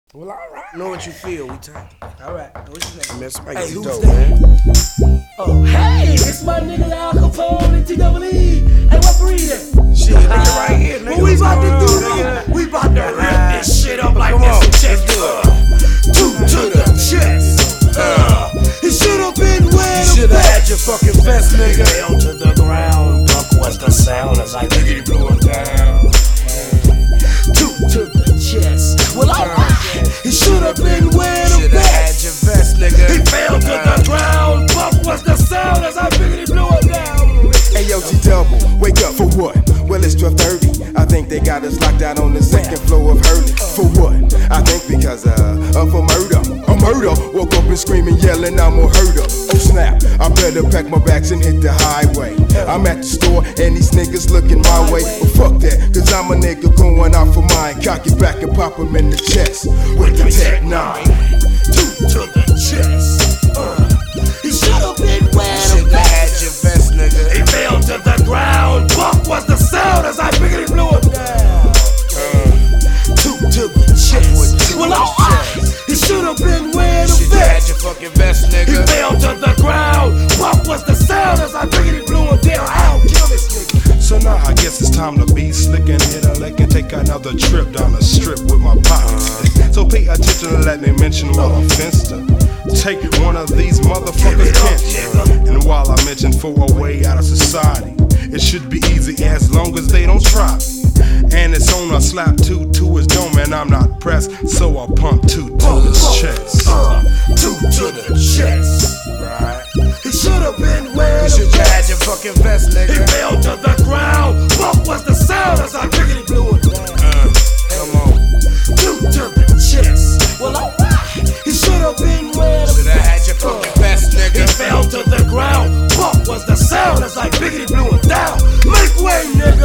Well, alright. Know what you feel, we talking. Alright. What you think? Man, somebody Hey, get who's dope, that? man. Oh, hey, it's my nigga Al Capone and T-Double-E. Hey, what breed it? Shit, nigga, right here, nigga. What we about to do, Nigga. nigga? We about to rip this shit up like Come this. on, Check let's do it. Two to the chest. It should have been where You the should have best. had your fucking vest, nigga. Fell to the ground, Buck was the sound as I biggity blew him down. Two to the chest. Well, alright. It should have been where the Should have had best. your vest, nigga. He fell to the ground. Buck was the sound as I biggity blew him down. Hey yo, T-Double, wake up for what? Well, it's 12:30. I think they got us locked out on the second floor of Hurley. For what? I think because of a murder. A murder. Woke up and screaming, yelling, I'm a herder. Oh snap! I better pack my bags and hit the highway. I'm at the store and these niggas looking my way. But fuck that, cause I'm a nigga going out for mine. Cock it back and pop him in the chest with the Tech 9. Two to the chest. He should have been where the Should have best. had your vest, nigga. He fell to the ground. Buck was the sound as I biggity blew him down. Two to the chest. Well, alright. He should have been where the Should have had best. your fucking vest, He nigga. fell to the ground. Buck was the sound as I biggity blew him down. I'll kill this nigga. So now I guess it's time to be slick and hit a lick and take another trip down the strip with my pockets. So pay attention and let me mention what I'm fenced to. Take one of these motherfuckers pinch. And while I mention for a way out of society, it should be easy as long as they don't try me. And it's on a slap two to his dome and I'm not pressed, so I pump two to his chest. Two to the chest. Right. He should have been where You the should have had best. your fucking vest, He nigga. fell to the ground. Buck was the sound as I biggity blew him down. Come on. Two to the chest. Well, alright. He should have been where the Should have had best. your fucking vest, He nigga. fell to the ground. Buck was the sound as I biggity blew him down. Make way,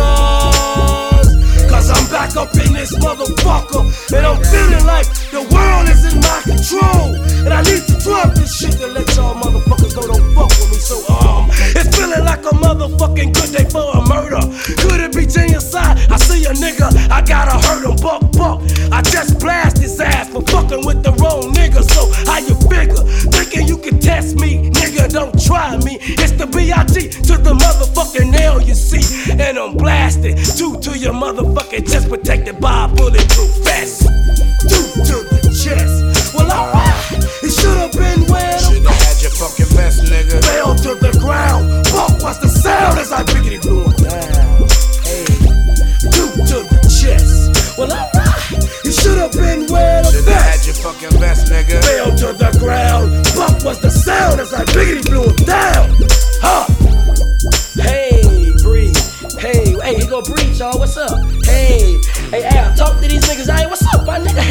niggas. Cause I'm back up in this motherfucker. And I'm feeling like the world is in my control. And I need to drop this shit to let y'all motherfuckers know don't fuck with me. So, it's feeling like a motherfucking good day for a murder. Could it be genocide? I see a nigga, I gotta hurt him, buck. I just blast his ass for fucking with the wrong nigga. So, how you figure? Thinking you can test me, nigga, don't try me. It's the B.I.G. to the motherfucking nail, you see. And I'm blasted, two to your motherfucking chest, protected by a bulletproof vest. Two to the chest. Well, alright, it should have been where the Should have had your fucking vest, nigga. fell to the ground. Buck was the sound as I biggity blew him down. Hey, two to the chest. Well, alright, it should have been where the Should have had best. your fucking vest, nigga. Fell to the ground. Buck was the sound as I biggity blew him down. Huh? Hey, breathe. Hey, he gonna breathe, y'all. What's up? Hey, Al, talk to these niggas. Hey, what's up, my nigga?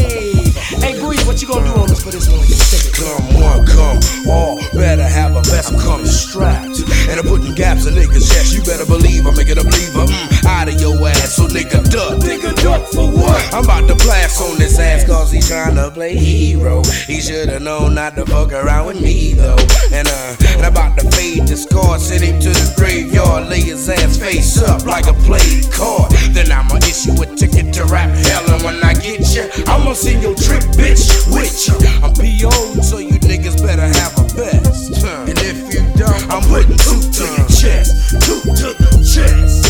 Hey, breathe. What you gonna do on this for this one? Come one, come all. Better have a vest, I'm coming strapped. And I'm putting gaps in niggas' chest. You better believe I'm making a believer. Out of your ass, so nigga duck. Nigga duck for what? I'm about to blast on this ass cause he's trying to play hero. He should've known not to fuck around with me though. And I'm about to fade this card, send him to the graveyard, lay his ass face up like a played card. Then I'ma issue a ticket to rap hell, and when I get ya, I'ma send your trick bitch with ya. I'm P.O. so you niggas better have a vest. And if you don't, I'm putting two to your chest. Two to the chest.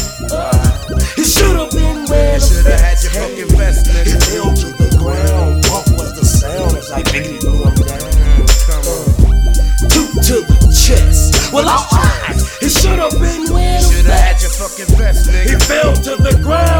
It should have been where the Should've had best. your fucking vest, He nigga. fell to the ground. Buck was the sound as I biggity blew him down. Two to the chest. Well, alright. It should have been where the Should've had best. your fucking vest, He nigga. fell to the ground.